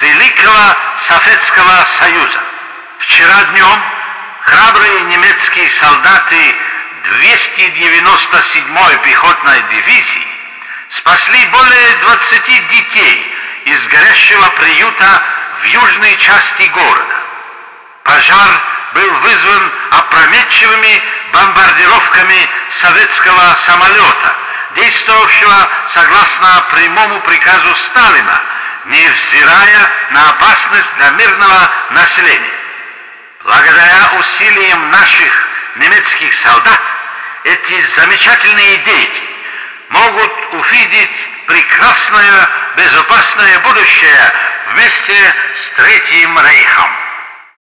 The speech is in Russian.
Великого Советского Союза. Вчера днем храбрые немецкие солдаты 297-й пехотной дивизии спасли более 20 детей из горящего приюта в южной части города. Пожар был вызван опрометчивыми бомбардировками советского самолета, действовавшего согласно прямому приказу Сталина, невзирая на опасность для мирного населения. Благодаря усилиям наших немецких солдат эти замечательные дети могут увидеть прекрасное, безопасное будущее вместе с Третьим Рейхом.